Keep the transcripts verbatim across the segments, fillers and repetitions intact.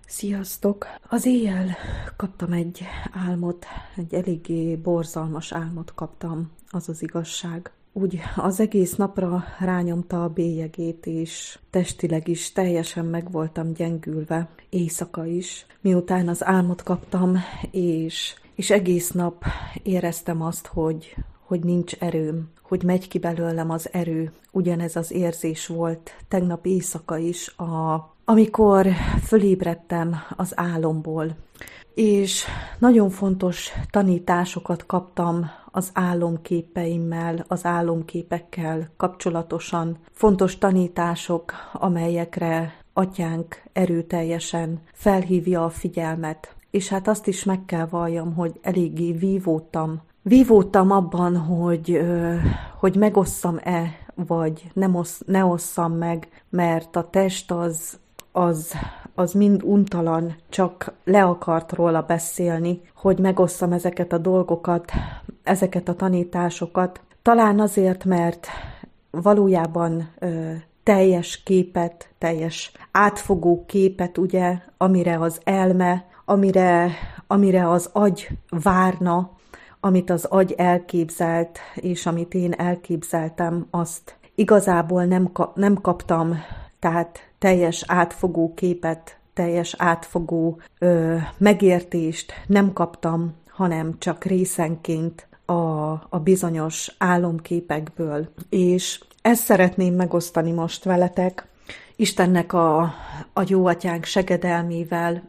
Sziasztok! Az éjjel kaptam egy álmot, egy eléggé borzalmas álmot kaptam, az az igazság. Úgy az egész napra rányomta a bélyegét, és testileg is teljesen meg voltam gyengülve, éjszaka is. Miután az álmot kaptam, és, és egész nap éreztem azt, hogy, hogy nincs erőm, hogy megy ki belőlem az erő. Ugyanez az érzés volt tegnap éjszaka is, a amikor fölébredtem az álomból, és nagyon fontos tanításokat kaptam az álomképeimmel, az álomképekkel kapcsolatosan. Fontos tanítások, amelyekre Atyánk erőteljesen felhívja a figyelmet. És hát azt is meg kell valljam, hogy eléggé vívódtam. Vívódtam abban, hogy, hogy megosszam-e, vagy nem osz, ne osszam meg, mert a test az Az, az mind untalan, csak le akart róla beszélni, hogy megosszam ezeket a dolgokat, ezeket a tanításokat. Talán azért, mert valójában ö, teljes képet, teljes átfogó képet, ugye, amire az elme, amire, amire az agy várna, amit az agy elképzelt, és amit én elképzeltem, azt igazából nem, nem kaptam, tehát teljes átfogó képet, teljes átfogó ö, megértést nem kaptam, hanem csak részenként a, a bizonyos álomképekből. És ezt szeretném megosztani most veletek, Istennek a, a jó atyánk segedelmével.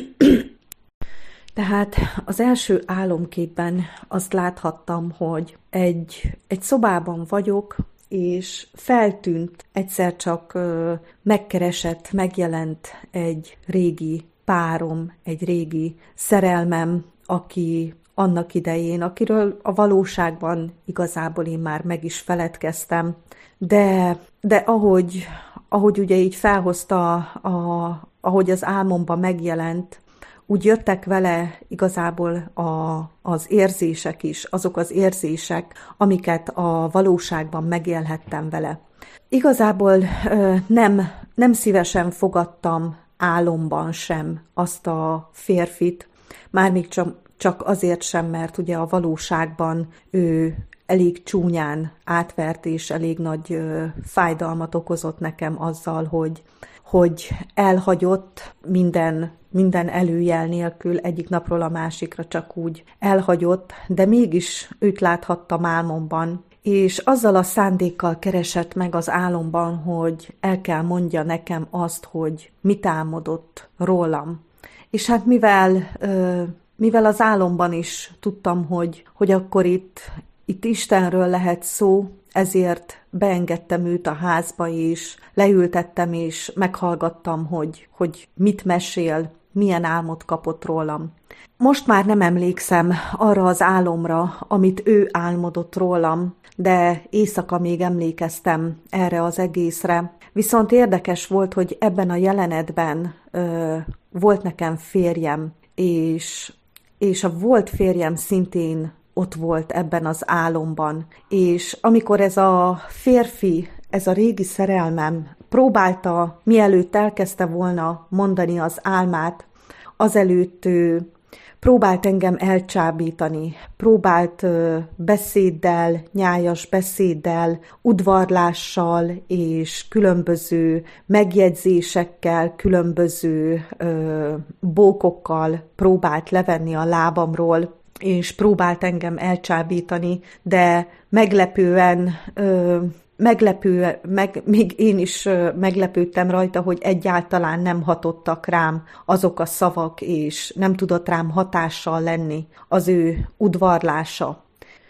Tehát az első álomképben azt láthattam, hogy egy, egy szobában vagyok, és feltűnt, egyszer csak ö, megkeresett, megjelent egy régi párom, egy régi szerelmem, aki annak idején, akiről a valóságban igazából én már meg is feledkeztem, de, de ahogy, ahogy ugye így felhozta, a, ahogy az álmomban megjelent, úgy jöttek vele igazából a, az érzések is, azok az érzések, amiket a valóságban megélhettem vele. Igazából ö, nem, nem szívesen fogadtam álomban sem azt a férfit, mármíg csak, csak azért sem, mert ugye a valóságban ő elég csúnyán átvert és elég nagy ö, fájdalmat okozott nekem azzal, hogy, hogy elhagyott minden minden előjel nélkül egyik napról a másikra csak úgy elhagyott, de mégis őt láthattam álmomban, és azzal a szándékkal keresett meg az álomban, hogy el kell mondja nekem azt, hogy mit álmodott rólam. És hát mivel, mivel az álomban is tudtam, hogy, hogy akkor itt, itt Istenről lehet szó, ezért beengedtem őt a házba, és leültettem, és meghallgattam, hogy, hogy mit mesél, milyen álmot kapott rólam. Most már nem emlékszem arra az álomra, amit ő álmodott rólam, de éjszaka még emlékeztem erre az egészre. Viszont érdekes volt, hogy ebben a jelenetben ö, volt nekem férjem, és, és a volt férjem szintén ott volt ebben az álomban. És amikor ez a férfi, ez a régi szerelmem próbálta, mielőtt elkezdte volna mondani az álmát, azelőtt ő próbált engem elcsábítani, próbált beszéddel, nyájas beszéddel, udvarlással és különböző megjegyzésekkel, különböző ö, bókokkal próbált levenni a lábamról, és próbált engem elcsábítani, de meglepően... Ö, Meglepő, meg, még én is meglepődtem rajta, hogy egyáltalán nem hatottak rám azok a szavak, és nem tudott rám hatással lenni az ő udvarlása.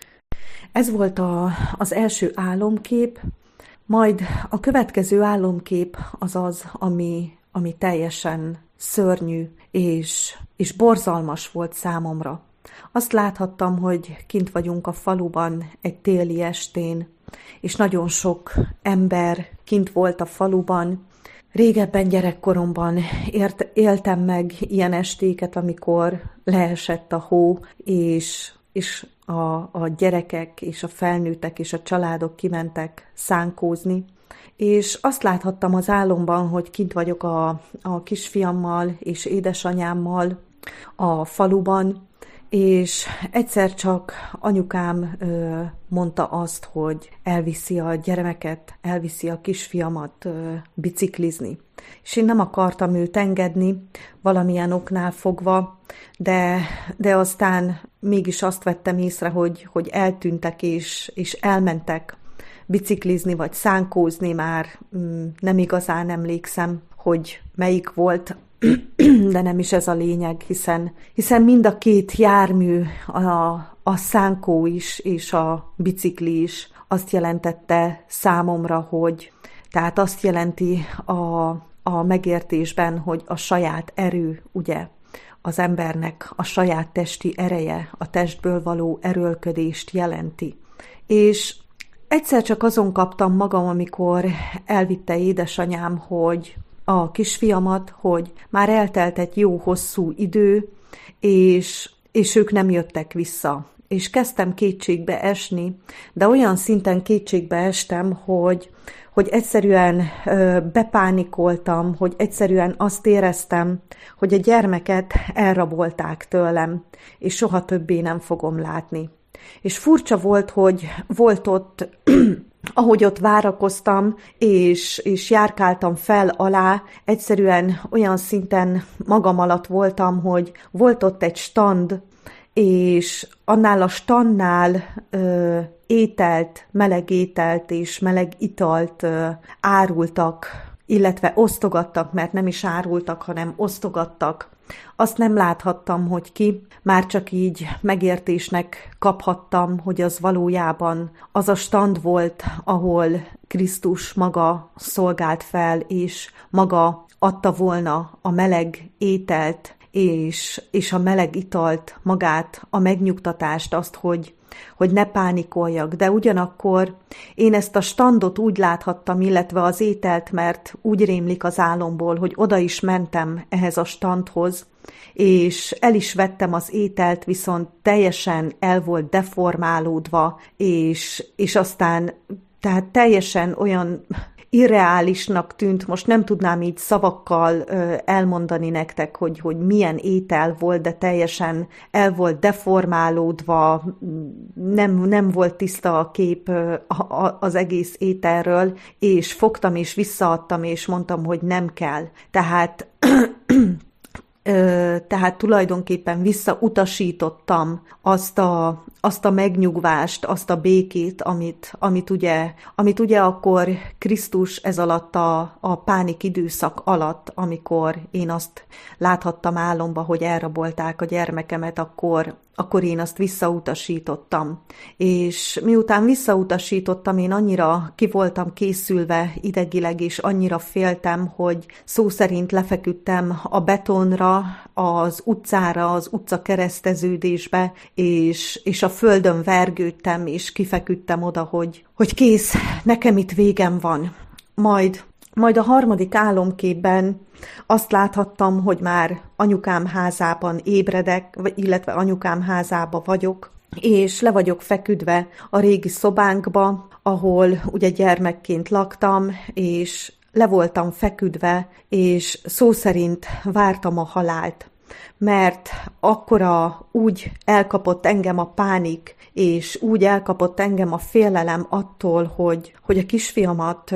Ez volt a, az első álomkép, majd a következő álomkép az az, ami, ami teljesen szörnyű és, és borzalmas volt számomra. Azt láthattam, hogy kint vagyunk a faluban egy téli estén, és nagyon sok ember kint volt a faluban. Régebben gyerekkoromban ért, éltem meg ilyen estéket, amikor leesett a hó, és, és a, a gyerekek és a felnőttek és a családok kimentek szánkózni, és azt láthattam az álomban, hogy kint vagyok a, a kisfiammal és édesanyámmal a faluban, és egyszer csak anyukám ö, mondta azt, hogy elviszi a gyermeket, elviszi a kisfiamat ö, biciklizni. És én nem akartam őt engedni, valamilyen oknál fogva, de, de aztán mégis azt vettem észre, hogy, hogy eltűntek és, és elmentek biciklizni vagy szánkózni, már mm, nem igazán emlékszem, hogy melyik volt, de nem is ez a lényeg, hiszen, hiszen mind a két jármű, a, a szánkó is és a bicikli is azt jelentette számomra, hogy tehát azt jelenti a, a megértésben, hogy a saját erő, ugye, az embernek a saját testi ereje, a testből való erőlködést jelenti. És egyszer csak azon kaptam magam, amikor elvitte édesanyám, hogy a kisfiamat, hogy már eltelt egy jó hosszú idő, és, és ők nem jöttek vissza. És kezdtem kétségbe esni, de olyan szinten kétségbe estem, hogy, hogy egyszerűen ö, bepánikoltam, hogy egyszerűen azt éreztem, hogy a gyermeket elrabolták tőlem, és soha többé nem fogom látni. És furcsa volt, hogy volt ott, ahogy ott várakoztam, és, és járkáltam fel alá, egyszerűen olyan szinten magam alatt voltam, hogy volt ott egy stand, és annál a standnál ö, ételt, meleg ételt és meleg italt ö, árultak, illetve osztogattak, mert nem is árultak, hanem osztogattak. Azt nem láthattam, hogy ki, már csak így megértésnek kaphattam, hogy az valójában az a stand volt, ahol Krisztus maga szolgált fel, és maga adta volna a meleg ételt, és, és a meleg italt, magát, a megnyugtatást, azt, hogy, hogy ne pánikoljak. De ugyanakkor én ezt a standot úgy láthattam, illetve az ételt, mert úgy rémlik az álomból, hogy oda is mentem ehhez a standhoz, és el is vettem az ételt, viszont teljesen el volt deformálódva, és, és aztán tehát teljesen olyan irreálisnak tűnt, most nem tudnám így szavakkal ö, elmondani nektek, hogy, hogy milyen étel volt, de teljesen el volt deformálódva, nem, nem volt tiszta a kép ö, a, a, az egész ételről, és fogtam és visszaadtam, és mondtam, hogy nem kell. Tehát tehát tulajdonképpen visszautasítottam azt a, azt a megnyugvást, azt a békét, amit, amit, ugye, amit ugye akkor Krisztus ez alatt a, a pánik időszak alatt, amikor én azt láthattam álomba, hogy elrabolták a gyermekemet, akkor, akkor én azt visszautasítottam. És miután visszautasítottam, én annyira ki voltam készülve idegileg, és annyira féltem, hogy szó szerint lefeküdtem a betonra, az utcára, az utca kereszteződésbe, és, és a földön vergődtem, és kifeküdtem oda, hogy, hogy kész, nekem itt végem van. Majd, majd a harmadik álomképben azt láthattam, hogy már anyukám házában ébredek, illetve anyukám házába vagyok, és le vagyok feküdve a régi szobánkba, ahol ugye gyermekként laktam, és le voltam feküdve, és szó szerint vártam a halált, mert akkora úgy elkapott engem a pánik, és úgy elkapott engem a félelem attól, hogy, hogy a kisfiamat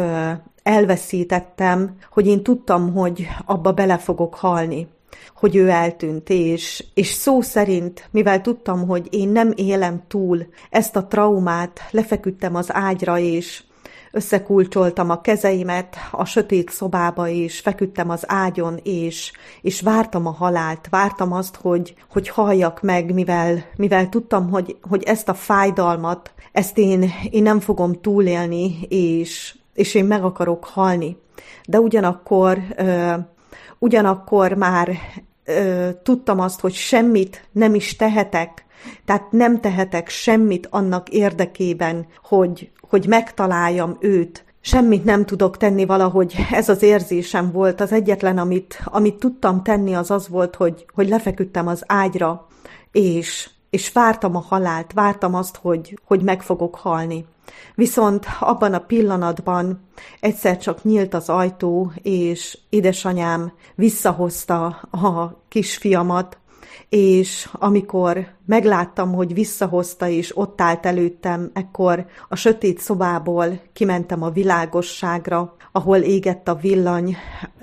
elveszítettem, hogy én tudtam, hogy abba bele fogok halni, hogy ő eltűnt, és, és szó szerint, mivel tudtam, hogy én nem élem túl ezt a traumát, lefeküdtem az ágyra, és összekulcsoltam a kezeimet a sötét szobába, és feküdtem az ágyon, és, és vártam a halált, vártam azt, hogy, hogy halljak meg, mivel, mivel tudtam, hogy, hogy ezt a fájdalmat, ezt én, én nem fogom túlélni, és, és én meg akarok halni. De ugyanakkor, ö, ugyanakkor már ö, tudtam azt, hogy semmit nem is tehetek, tehát nem tehetek semmit annak érdekében, hogy, hogy megtaláljam őt. Semmit nem tudok tenni, valahogy ez az érzésem volt. Az egyetlen, amit, amit tudtam tenni, az az volt, hogy, hogy lefeküdtem az ágyra, és, és vártam a halált, vártam azt, hogy, hogy meg fogok halni. Viszont abban a pillanatban egyszer csak nyílt az ajtó, és édesanyám visszahozta a kisfiamat, és amikor megláttam, hogy visszahozta, és ott állt előttem, ekkor a sötét szobából kimentem a világosságra, ahol égett a villany,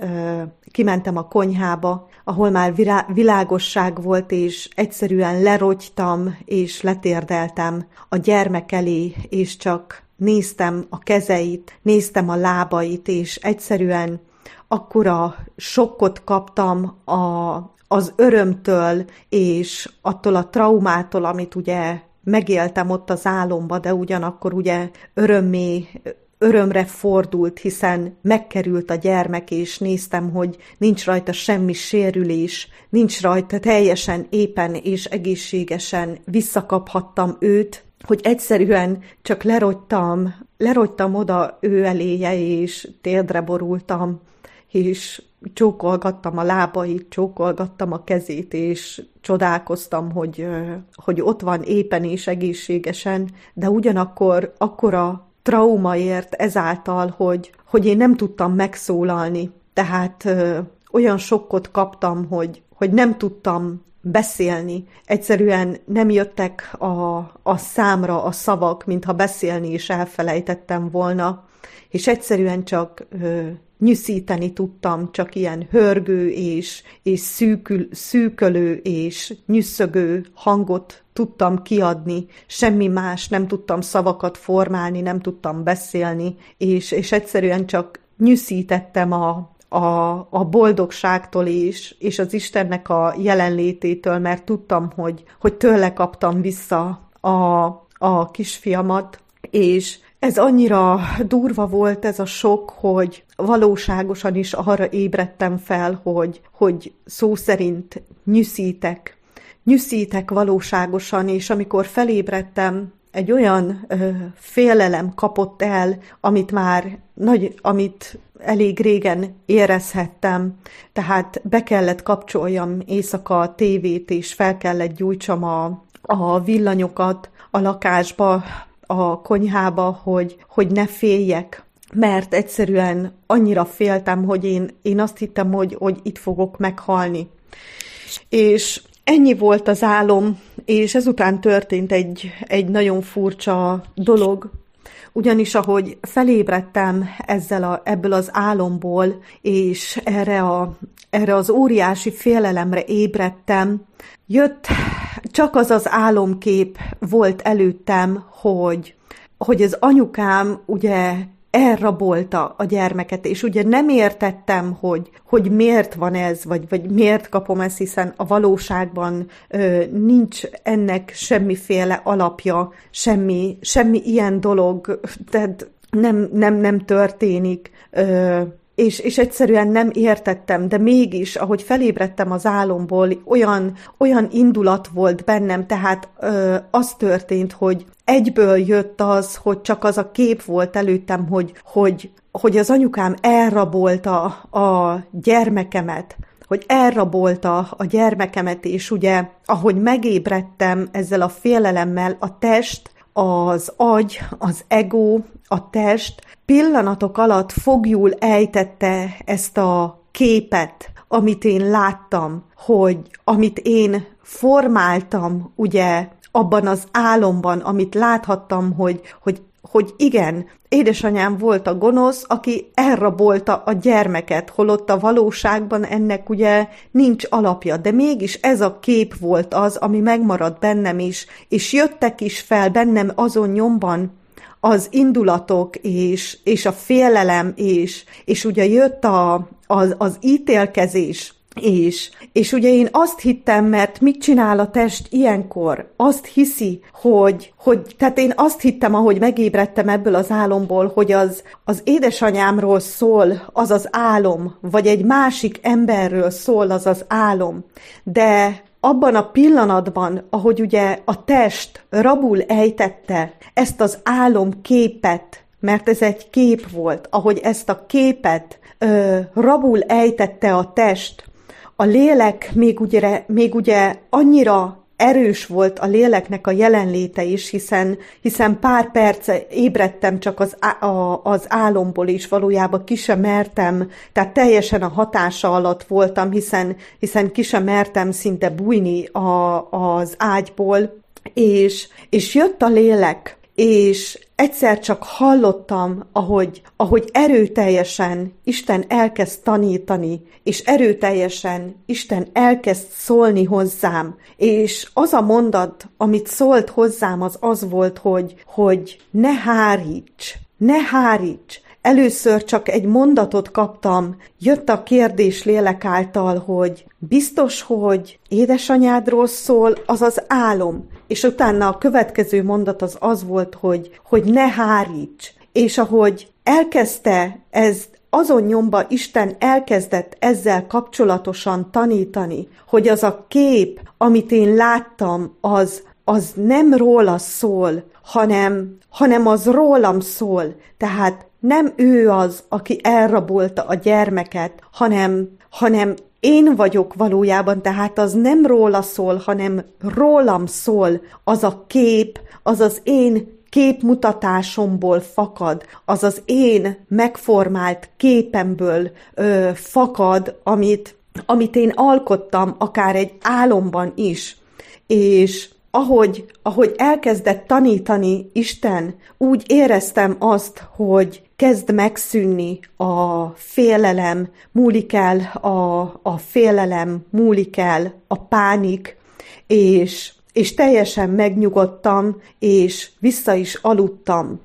kimentem a konyhába, ahol már világosság volt, és egyszerűen lerogytam, és letérdeltem a gyermek elé, és csak néztem a kezeit, néztem a lábait, és egyszerűen akkora sokkot kaptam a, az örömtől, és attól a traumától, amit ugye megéltem ott az álomba, de ugyanakkor ugye örömmé, örömre fordult, hiszen megkerült a gyermek, és néztem, hogy nincs rajta semmi sérülés, nincs rajta teljesen éppen és egészségesen visszakaphattam őt, hogy egyszerűen csak lerogytam, lerogytam oda ő eléje, és térdre borultam, és csókolgattam a lábait, csókolgattam a kezét, és csodálkoztam, hogy, hogy ott van éppen és egészségesen, de ugyanakkor akkora trauma ért ezáltal, hogy, hogy én nem tudtam megszólalni. Tehát ö, olyan sokkot kaptam, hogy, hogy nem tudtam beszélni. Egyszerűen nem jöttek a, a számra a szavak, mintha beszélni is elfelejtettem volna, és egyszerűen csak ö, nyűszíteni tudtam, csak ilyen hörgő és, és szűkül, szűkölő és nyüsszögő hangot tudtam kiadni, semmi más, nem tudtam szavakat formálni, nem tudtam beszélni, és, és egyszerűen csak nyűszítettem a, a, a boldogságtól és, és az Istennek a jelenlététől, mert tudtam, hogy, hogy tőle kaptam vissza a, a kisfiamat, és ez annyira durva volt ez a sok, hogy valóságosan is arra ébredtem fel, hogy, hogy szó szerint nyűszítek. Nyűszítek valóságosan, és amikor felébredtem, egy olyan ö, félelem kapott el, amit már nagy, amit elég régen érezhettem, tehát be kellett kapcsoljam éjszaka a tévét, és fel kellett gyújtsam a, a villanyokat a lakásba, a konyhába, hogy, hogy ne féljek, mert egyszerűen annyira féltem, hogy én, én azt hittem, hogy, hogy itt fogok meghalni. És ennyi volt az álom, és ezután történt egy, egy nagyon furcsa dolog, ugyanis ahogy felébredtem ezzel a, ebből az álomból, és erre, a, erre az óriási félelemre ébredtem, jött csak az az álomkép volt előttem, hogy, hogy az anyukám ugye elrabolta a gyermeket, és ugye nem értettem, hogy, hogy miért van ez, vagy, vagy miért kapom ezt, hiszen a valóságban ö, nincs ennek semmiféle alapja, semmi, semmi ilyen dolog, tehát nem, nem, nem történik, ö, És, és egyszerűen nem értettem, de mégis, ahogy felébredtem az álomból, olyan, olyan indulat volt bennem, tehát ö, az történt, hogy egyből jött az, hogy csak az a kép volt előttem, hogy, hogy, hogy az anyukám elrabolta a gyermekemet, hogy elrabolta a gyermekemet, és ugye, ahogy megébredtem ezzel a félelemmel, a test, az agy, az ego, a test pillanatok alatt foglyul ejtette ezt a képet, amit én láttam, hogy amit én formáltam, ugye, abban az álomban, amit láthattam, hogy, hogy, hogy igen, édesanyám volt a gonosz, aki elrabolta a gyermeket, holott a valóságban ennek ugye nincs alapja, de mégis ez a kép volt az, ami megmaradt bennem is, és jöttek is fel bennem azon nyomban az indulatok, és, és a félelem, és, és ugye jött a, az, az ítélkezés, és, és ugye én azt hittem, mert mit csinál a test ilyenkor? Azt hiszi, hogy, hogy tehát én azt hittem, ahogy megébredtem ebből az álomból, hogy az, az édesanyámról szól az az álom, vagy egy másik emberről szól az az álom, de abban a pillanatban, ahogy ugye a test rabul ejtette ezt az álomképet, mert ez egy kép volt, ahogy ezt a képet ö, rabul ejtette a test, a lélek még ugye, még ugye annyira erős volt a léleknek a jelenléte is, hiszen, hiszen pár perce ébredtem csak az, a, az álomból, és valójában ki sem mertem, tehát teljesen a hatása alatt voltam, hiszen, hiszen ki sem mertem szinte bújni a, az ágyból, és, és jött a lélek, és egyszer csak hallottam, ahogy, ahogy erőteljesen Isten elkezd tanítani, és erőteljesen Isten elkezd szólni hozzám, és az a mondat, amit szólt hozzám, az az volt, hogy, hogy ne háríts, ne háríts. Először csak egy mondatot kaptam, jött a kérdés lélek által, hogy biztos, hogy édesanyádról szól, az az álom. És utána a következő mondat az az volt, hogy, hogy ne háríts. És ahogy elkezdte ez, azon nyomba Isten elkezdett ezzel kapcsolatosan tanítani, hogy az a kép, amit én láttam, az, az nem róla szól, hanem, hanem az rólam szól. Tehát nem ő az, aki elrabolta a gyermeket, hanem, hanem én vagyok valójában, tehát az nem róla szól, hanem rólam szól. Az a kép, az az én képmutatásomból fakad, az az én megformált képemből ö, fakad, amit, amit én alkottam, akár egy álomban is. És ahogy, ahogy elkezdett tanítani Isten, úgy éreztem azt, hogy kezd megszűnni a félelem, múlik el a, a félelem, múlik el a pánik, és, és teljesen megnyugodtam, és vissza is aludtam.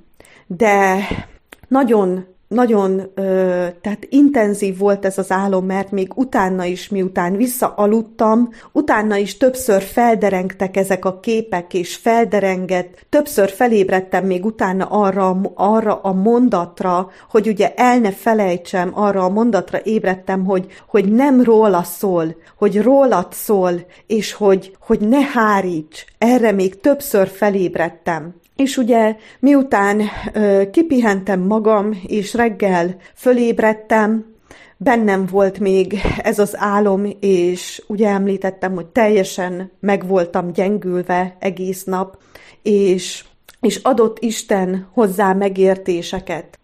De nagyon, nagyon ö, tehát intenzív volt ez az álom, mert még utána is, miután visszaaludtam, utána is többször felderengtek ezek a képek, és felderengett, többször felébredtem még utána arra, arra a mondatra, hogy ugye el ne felejtsem, arra a mondatra ébredtem, hogy, hogy nem róla szól, hogy rólad szól, és hogy, hogy ne háríts, erre még többször felébredtem. És ugye miután ö, kipihentem magam, és reggel fölébredtem, bennem volt még ez az álom, és ugye említettem, hogy teljesen meg voltam gyengülve egész nap, és, és adott Isten hozzá megértéseket.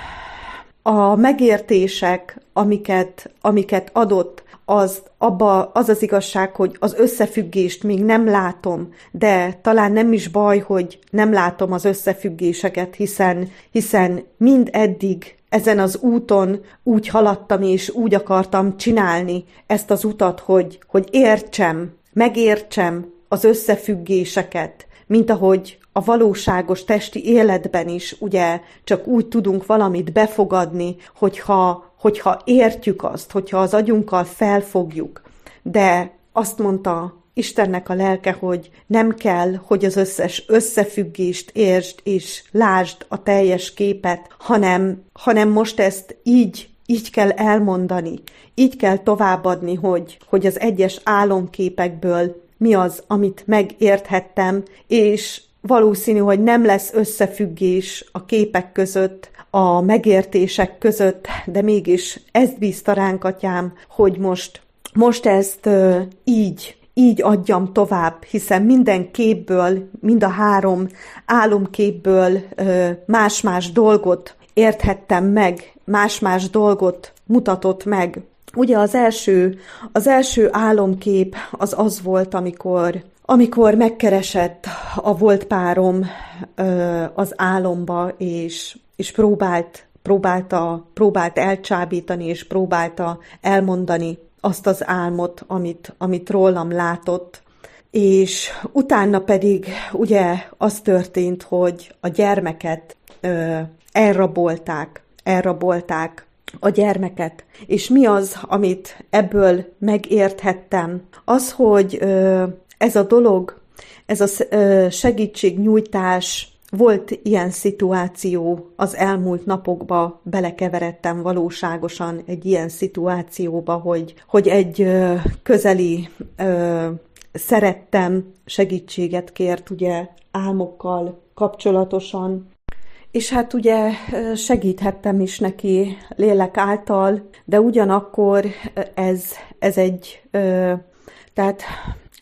A megértések, amiket, amiket adott, az, abba az az igazság, hogy az összefüggést még nem látom, de talán nem is baj, hogy nem látom az összefüggéseket, hiszen, hiszen mind eddig ezen az úton úgy haladtam, és úgy akartam csinálni ezt az utat, hogy, hogy értsem, megértsem az összefüggéseket, mint ahogy a valóságos testi életben is ugye csak úgy tudunk valamit befogadni, hogyha, hogyha értjük azt, hogyha az agyunkkal felfogjuk. De azt mondta Istennek a lelke, hogy nem kell, hogy az összes összefüggést értsd és lásd a teljes képet, hanem, hanem most ezt így, így kell elmondani, így kell továbbadni, hogy, hogy az egyes álomképekből mi az, amit megérthettem, és valószínű, hogy nem lesz összefüggés a képek között, a megértések között, de mégis ezt bízta ránk, Atyám, hogy most, most ezt uh, így, így adjam tovább, hiszen minden képből, mind a három álomképből uh, más-más dolgot érthettem meg, más-más dolgot mutatott meg. Ugye az első, az első álomkép az az volt, amikor Amikor megkeresett a volt párom ö, az álomba, és, és próbált, próbálta, próbált elcsábítani, és próbálta elmondani azt az álmot, amit, amit rólam látott. És utána pedig ugye az történt, hogy a gyermeket ö, elrabolták, elrabolták a gyermeket. És mi az, amit ebből megérthettem? Az, hogy ö, ez a dolog, ez a segítségnyújtás, volt ilyen szituáció az elmúlt napokban, belekeveredtem valóságosan egy ilyen szituációba, hogy, hogy egy közeli szerettem segítséget kért, ugye álmokkal kapcsolatosan, és hát ugye segíthettem is neki lélek által, de ugyanakkor ez, ez egy, tehát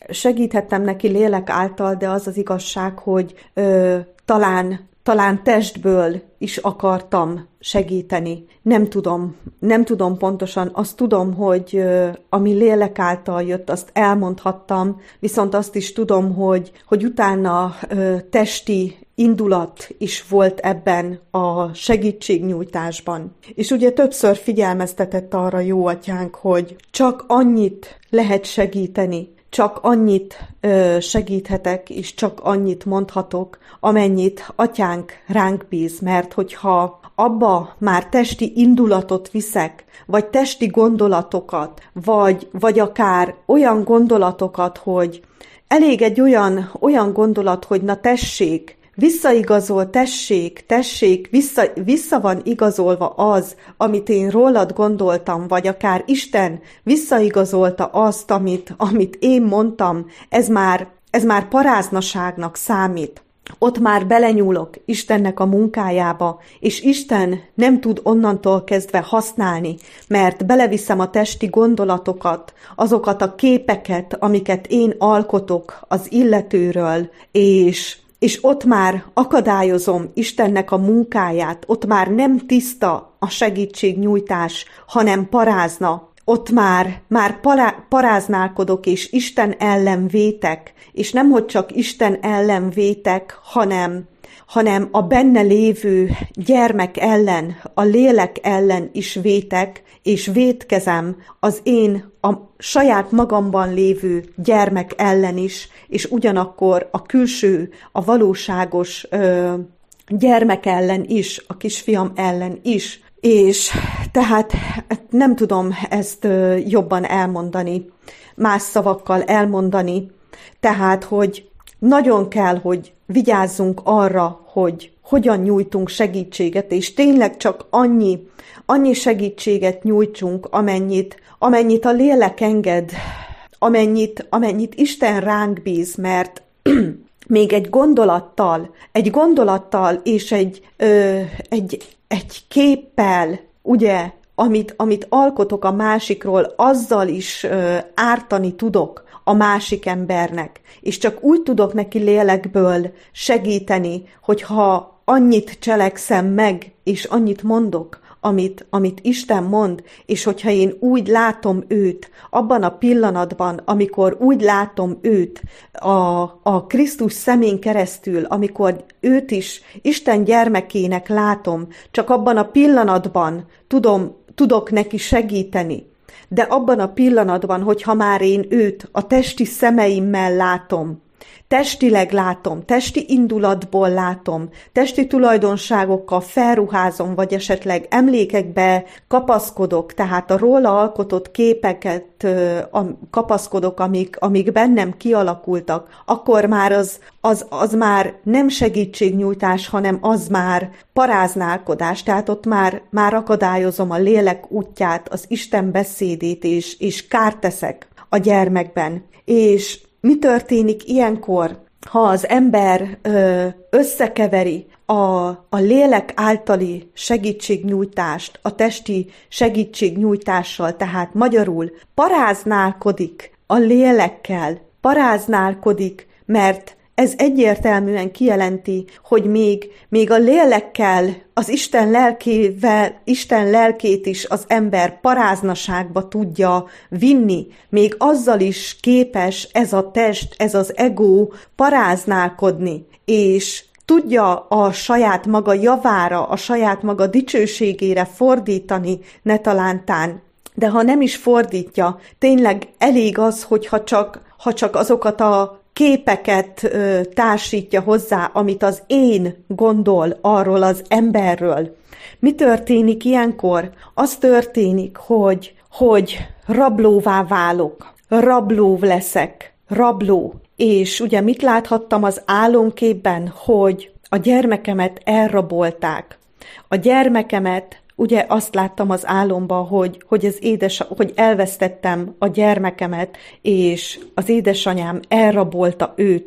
segíthettem neki lélek által, de az az igazság, hogy ö, talán, talán testből is akartam segíteni. Nem tudom, nem tudom pontosan, azt tudom, hogy ö, ami lélek által jött, azt elmondhattam, viszont azt is tudom, hogy, hogy utána ö, testi indulat is volt ebben a segítségnyújtásban. És ugye többször figyelmeztetett arra jó atyánk, hogy csak annyit lehet segíteni, csak annyit ö, segíthetek, és csak annyit mondhatok, amennyit atyánk ránk bíz, mert hogyha abba már testi indulatot viszek, vagy testi gondolatokat, vagy, vagy akár olyan gondolatokat, hogy elég egy olyan, olyan gondolat, hogy na tessék, visszaigazol, tessék, tessék, vissza, vissza van igazolva az, amit én rólad gondoltam, vagy akár Isten visszaigazolta azt, amit, amit én mondtam, ez már, ez már paráznaságnak számít. Ott már belenyúlok Istennek a munkájába, és Isten nem tud onnantól kezdve használni, mert beleviszem a testi gondolatokat, azokat a képeket, amiket én alkotok az illetőről, és és ott már akadályozom Istennek a munkáját, ott már nem tiszta a segítségnyújtás, hanem parázna. Ott már, már pará, paráználkodok, és Isten ellen vétek, és nemhogy csak Isten ellen vétek, hanem, hanem a benne lévő gyermek ellen, a lélek ellen is vétek, és vétkezem az én a saját magamban lévő gyermek ellen is, és ugyanakkor a külső, a valóságos ö, gyermek ellen is, a kisfiam ellen is. És tehát nem tudom ezt ö, jobban elmondani, más szavakkal elmondani, tehát, hogy nagyon kell, hogy vigyázzunk arra, hogy hogyan nyújtunk segítséget, és tényleg csak annyi, annyi segítséget nyújtsunk, amennyit, amennyit a lélek enged, amennyit, amennyit Isten ránk bíz, mert még egy gondolattal, egy gondolattal és egy, ö, egy, egy képpel, ugye, amit, amit alkotok a másikról, azzal is ö, ártani tudok a másik embernek, és csak úgy tudok neki lélekből segíteni, hogyha annyit cselekszem meg, és annyit mondok, amit, amit Isten mond, és hogyha én úgy látom őt, abban a pillanatban, amikor úgy látom őt a, a Krisztus szemén keresztül, amikor őt is Isten gyermekének látom, csak abban a pillanatban tudom, tudok neki segíteni. De abban a pillanatban, hogyha már én őt a testi szemeimmel látom, testileg látom, testi indulatból látom, testi tulajdonságokkal felruházom, vagy esetleg emlékekbe kapaszkodok, tehát a róla alkotott képeket kapaszkodok, amik, amik bennem kialakultak, akkor már az, az, az már nem segítségnyújtás, hanem az már paráználkodás, tehát ott már, már akadályozom a lélek útját, az Isten beszédét, és, és kárt teszek a gyermekben. És mi történik ilyenkor, ha az ember ö, összekeveri a, a lélek általi segítségnyújtást a testi segítségnyújtással, tehát magyarul paráználkodik a lélekkel, paráználkodik, mert ez egyértelműen kijelenti, hogy még, még a lélekkel, az Isten lelkével, Isten lelkét is az ember paráznaságba tudja vinni. Még azzal is képes ez a test, ez az ego paráználkodni, és tudja a saját maga javára, a saját maga dicsőségére fordítani netalántán. De ha nem is fordítja, tényleg elég az, hogyha csak, ha csak azokat a képeket ö, társítja hozzá, amit az én gondol arról az emberről. Mi történik ilyenkor? Az történik, hogy, hogy rablóvá válok, rabló leszek, rabló. És ugye mit láthattam az álomképben, hogy a gyermekemet elrabolták. A gyermekemet, ugye azt láttam az álomban, hogy, hogy, az édes, hogy elvesztettem a gyermekemet, és az édesanyám elrabolta őt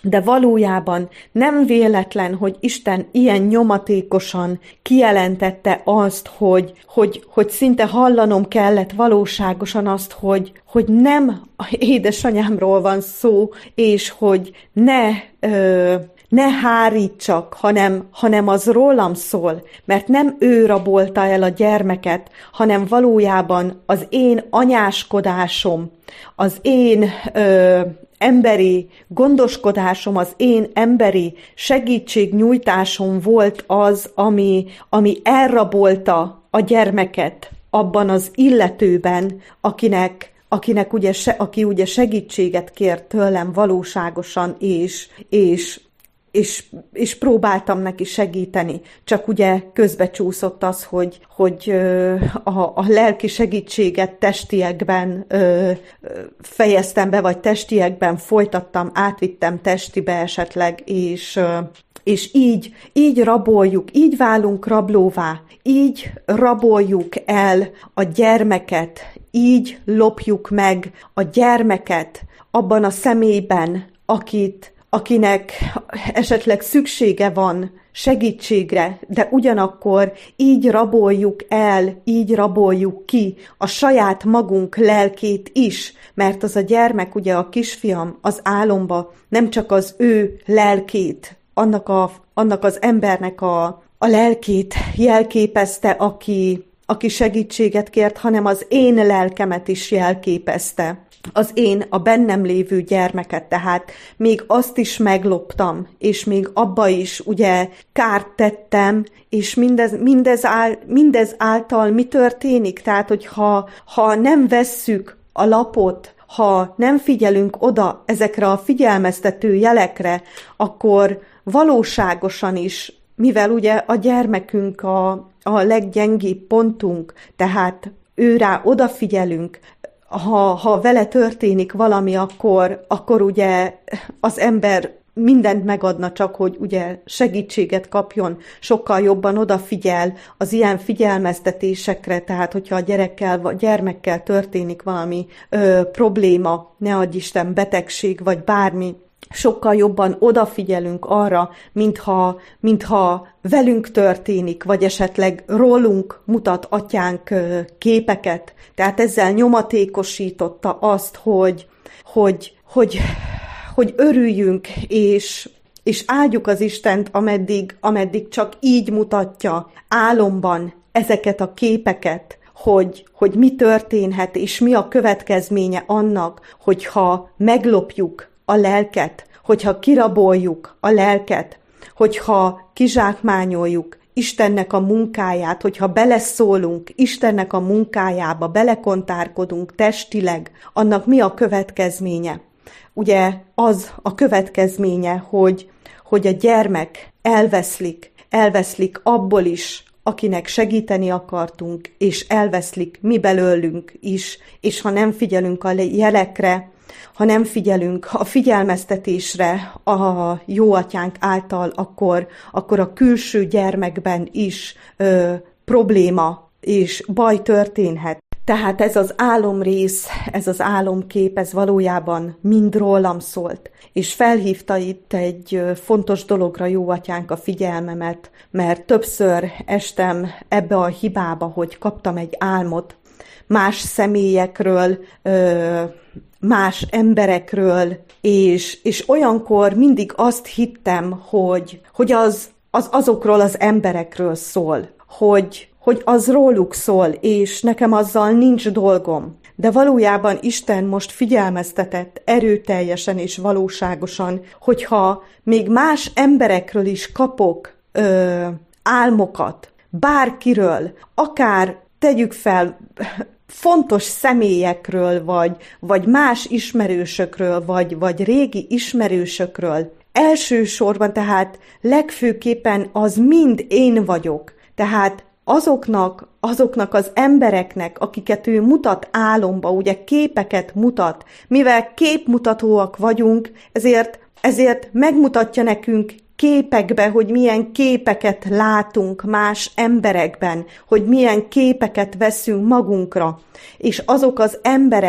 de valójában nem véletlen, hogy Isten ilyen nyomatékosan kijelentette azt, hogy, hogy, hogy szinte hallanom kellett valóságosan azt, hogy, hogy nem édesanyámról van szó, és hogy ne... Ö, ne hárítsak, hanem, hanem az rólam szól, mert nem ő rabolta el a gyermeket, hanem valójában az én anyáskodásom, az én ö, emberi gondoskodásom, az én emberi segítségnyújtásom volt az, ami, ami elrabolta a gyermeket abban az illetőben, akinek akinek ugye, aki ugye segítséget kért tőlem valóságosan, és, és És, és próbáltam neki segíteni, csak ugye közbecsúszott az, hogy, hogy a, a lelki segítséget testiekben ö, fejeztem be, vagy testiekben folytattam, átvittem testibe esetleg, és, és így, így raboljuk, így válunk rablóvá, így raboljuk el a gyermeket, így lopjuk meg a gyermeket abban a személyben, akit akinek esetleg szüksége van segítségre, de ugyanakkor így raboljuk el, így raboljuk ki a saját magunk lelkét is, mert az a gyermek, ugye a kisfiam az álomba nem csak az ő lelkét, annak, a, annak az embernek a, a lelkét jelképezte, aki, aki segítséget kért, hanem az én lelkemet is jelképezte. Az én, a bennem lévő gyermeket, tehát még azt is megloptam, és még abba is ugye kárt tettem, és mindez, mindez, ál, mindez által mi történik? Tehát, hogy ha, ha nem vesszük a lapot, ha nem figyelünk oda ezekre a figyelmeztető jelekre, akkor valóságosan is, mivel ugye a gyermekünk a, a leggyengébb pontunk, tehát őrá odafigyelünk, Ha, ha vele történik valami, akkor, akkor ugye az ember mindent megadna csak, hogy ugye segítséget kapjon, sokkal jobban odafigyel az ilyen figyelmeztetésekre, tehát hogyha a gyerekkel, vagy gyermekkel történik valami ö, probléma, ne adj Isten, betegség, vagy bármi, sokkal jobban odafigyelünk arra, mintha, mintha velünk történik, vagy esetleg rólunk mutat atyánk képeket. Tehát ezzel nyomatékosította azt, hogy, hogy, hogy, hogy örüljünk, és, és áldjuk az Istent, ameddig, ameddig csak így mutatja álomban ezeket a képeket, hogy, hogy mi történhet, és mi a következménye annak, hogyha meglopjuk a lelket, hogyha kiraboljuk a lelket, hogyha kizsákmányoljuk Istennek a munkáját, hogyha beleszólunk Istennek a munkájába, belekontárkodunk testileg, annak mi a következménye? Ugye az a következménye, hogy, hogy a gyermek elveszlik, elveszlik abból is, akinek segíteni akartunk, és elveszlik mi belőlünk is, és ha nem figyelünk a jelekre, ha nem figyelünk a figyelmeztetésre a jó atyánk által, akkor, akkor a külső gyermekben is ö, probléma és baj történhet. Tehát ez az álomrész, ez az álomkép, ez valójában mind rólam szólt. És felhívta itt egy fontos dologra jó atyánk a figyelmemet, mert többször estem ebbe a hibába, hogy kaptam egy álmot más személyekről, más emberekről, és, és olyankor mindig azt hittem, hogy, hogy az, az azokról az emberekről szól, hogy, hogy az róluk szól, és nekem azzal nincs dolgom. De valójában Isten most figyelmeztetett erőteljesen és valóságosan, hogyha még más emberekről is kapok ö, álmokat, bárkiről, akár tegyük fel, fontos személyekről, vagy, vagy más ismerősökről, vagy, vagy régi ismerősökről. Elsősorban, tehát legfőképpen az mind én vagyok. Tehát azoknak, azoknak az embereknek, akiket ő mutat álomba, ugye képeket mutat, mivel képmutatóak vagyunk, ezért, ezért megmutatja nekünk képekbe, hogy milyen képeket látunk más emberekben, hogy milyen képeket veszünk magunkra, és azok az emberek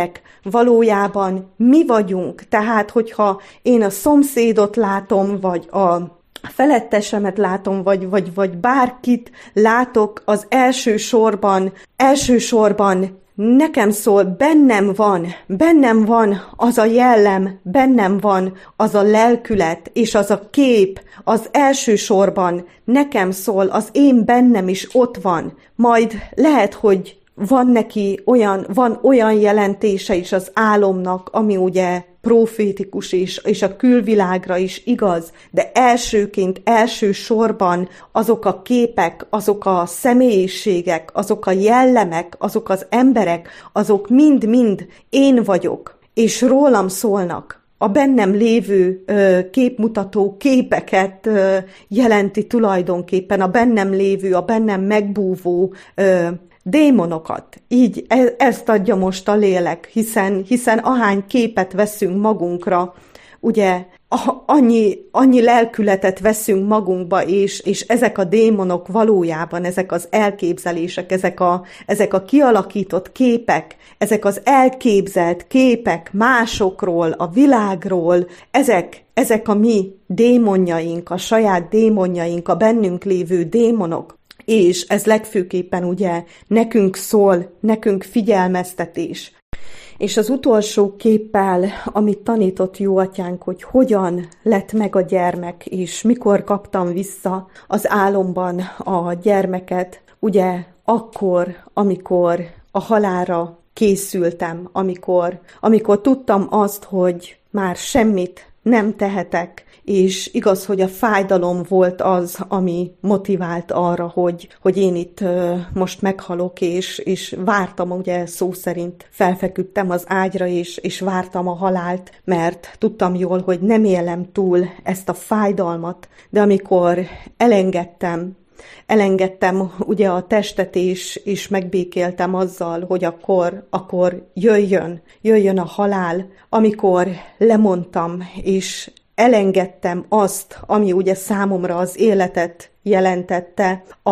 valójában mi vagyunk. Tehát, hogyha én a szomszédot látom, vagy a felettesemet látom, vagy, vagy, vagy bárkit látok, az elsősorban, elsősorban nekem szól, bennem van, bennem van az a jellem, bennem van az a lelkület, és az a kép, az elsősorban nekem szól, az én bennem is ott van. Majd lehet, hogy van neki olyan, van olyan jelentése is az álomnak, ami ugye profétikus is, és a külvilágra is igaz, de elsőként, elsősorban azok a képek, azok a személyiségek, azok a jellemek, azok az emberek, azok mind-mind én vagyok, és rólam szólnak. A bennem lévő ö, képmutató képeket ö, jelenti tulajdonképpen, a bennem lévő, a bennem megbúvó ö, démonokat. Így e- ezt adja most a lélek, hiszen, hiszen ahány képet veszünk magunkra, ugye a, annyi, annyi lelkületet veszünk magunkba, és, és ezek a démonok valójában, ezek az elképzelések, ezek a, ezek a kialakított képek, ezek az elképzelt képek másokról, a világról, ezek, ezek a mi démonjaink, a saját démonjaink, a bennünk lévő démonok, és ez legfőképpen ugye nekünk szól, nekünk figyelmeztetés. És az utolsó képpel, amit tanított jó atyánk, hogy hogyan lett meg a gyermek, és mikor kaptam vissza az álomban a gyermeket, ugye akkor, amikor a halálra készültem, amikor, amikor tudtam azt, hogy már semmit nem tehetek, és igaz, hogy a fájdalom volt az, ami motivált arra, hogy, hogy én itt uh, most meghalok, és, és vártam, ugye szó szerint felfeküdtem az ágyra, és, és vártam a halált, mert tudtam jól, hogy nem élem túl ezt a fájdalmat, de amikor elengedtem, Elengedtem ugye a testet, és, és megbékéltem azzal, hogy akkor, akkor jöjjön, jöjjön a halál, amikor lemondtam, és elengedtem azt, ami ugye számomra az életet jelentette, a,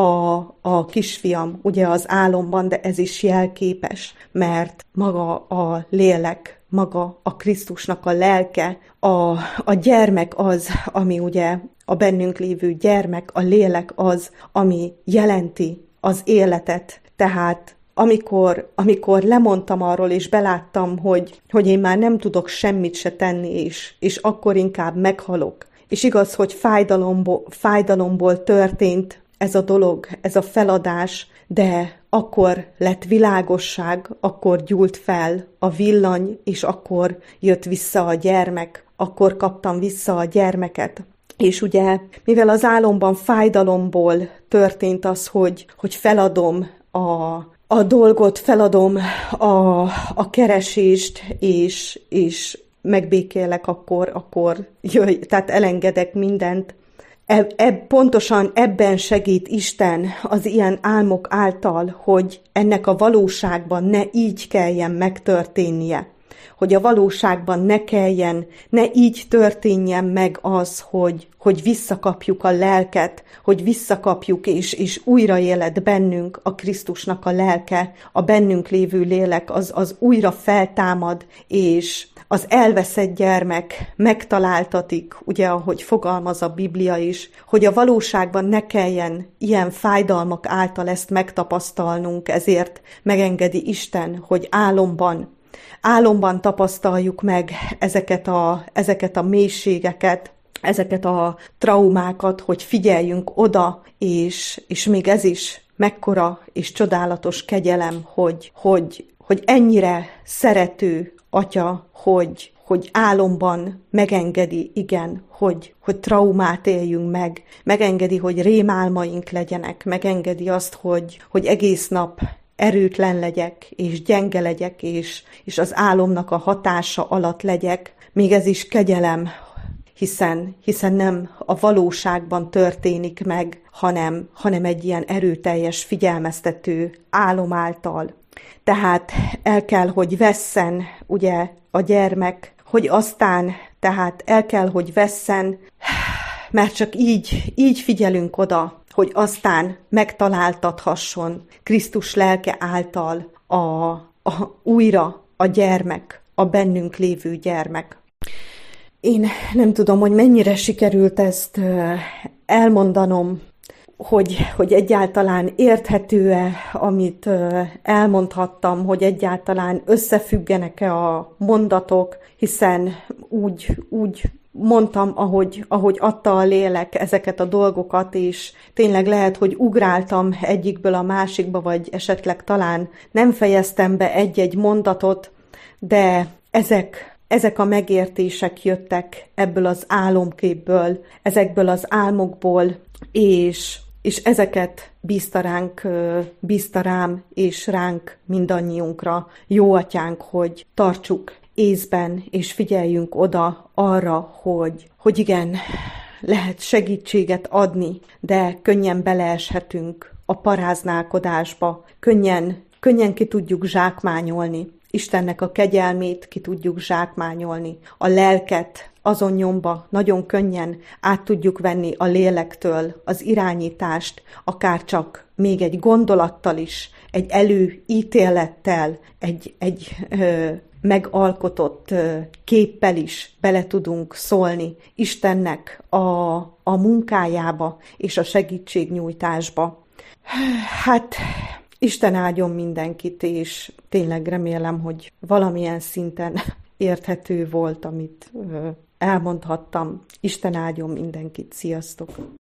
a kisfiam ugye az álomban, de ez is jelképes, mert maga a lélek, maga a Krisztusnak a lelke, a, a gyermek az, ami ugye a bennünk lévő gyermek, a lélek az, ami jelenti az életet. Tehát amikor, amikor lemondtam arról, és beláttam, hogy, hogy én már nem tudok semmit se tenni, és, és akkor inkább meghalok. És igaz, hogy fájdalomból, fájdalomból történt ez a dolog, ez a feladás, de akkor lett világosság, akkor gyúlt fel a villany, és akkor jött vissza a gyermek, akkor kaptam vissza a gyermeket. És ugye, mivel az álomban fájdalomból történt az, hogy, hogy feladom a, a dolgot, feladom a, a keresést, és, és megbékélek, akkor, akkor jöjj, tehát elengedek mindent. E, e, pontosan ebben segít Isten az ilyen álmok által, hogy ennek a valóságban ne így kelljen megtörténnie. Hogy a valóságban ne kelljen, ne így történjen meg az, hogy, hogy visszakapjuk a lelket, hogy visszakapjuk, és, és újra élet bennünk a Krisztusnak a lelke, a bennünk lévő lélek, az, az újra feltámad, és az elveszett gyermek megtaláltatik, ugye, ahogy fogalmaz a Biblia is, hogy a valóságban ne kelljen ilyen fájdalmak által ezt megtapasztalnunk, ezért megengedi Isten, hogy álomban, álomban tapasztaljuk meg ezeket a, ezeket a mélységeket, ezeket a traumákat, hogy figyeljünk oda, és, és még ez is mekkora és csodálatos kegyelem, hogy, hogy, hogy ennyire szerető Atya, hogy, hogy álomban megengedi, igen, hogy, hogy traumát éljünk meg, megengedi, hogy rémálmaink legyenek, megengedi azt, hogy, hogy egész nap erőtlen legyek, és gyenge legyek, és, és az álomnak a hatása alatt legyek. Még ez is kegyelem, hiszen, hiszen nem a valóságban történik meg, hanem, hanem egy ilyen erőteljes, figyelmeztető álom által. Tehát el kell, hogy vesszen, ugye, a gyermek, hogy aztán, tehát el kell, hogy vesszen, mert csak így, így figyelünk oda, hogy aztán megtaláltathasson Krisztus lelke által a, a, újra a gyermek, a bennünk lévő gyermek. Én nem tudom, hogy mennyire sikerült ezt elmondanom, hogy, hogy egyáltalán érthető-e, amit elmondhattam, hogy egyáltalán összefüggenek-e a mondatok, hiszen úgy, úgy mondtam, ahogy, ahogy adta a lélek ezeket a dolgokat, és tényleg lehet, hogy ugráltam egyikből a másikba, vagy esetleg talán nem fejeztem be egy-egy mondatot, de ezek Ezek a megértések jöttek ebből az álomképből, ezekből az álmokból, és, és ezeket bízta ránk, bízta rám és ránk mindannyiunkra, jó atyánk, hogy tartsuk észben, és figyeljünk oda arra, hogy, hogy igen, lehet segítséget adni, de könnyen beleeshetünk a paráználkodásba, könnyen, könnyen ki tudjuk zsákmányolni. Istennek a kegyelmét ki tudjuk zsákmányolni, a lelket azon nyomba nagyon könnyen át tudjuk venni a lélektől az irányítást, akár csak még egy gondolattal is, egy előítélettel, egy, egy ö, megalkotott ö, képpel is bele tudunk szólni Istennek a, a munkájába és a segítségnyújtásba. Hát... Isten áldjon mindenkit, és tényleg remélem, hogy valamilyen szinten érthető volt, amit elmondhattam. Isten áldjon mindenkit. Sziasztok!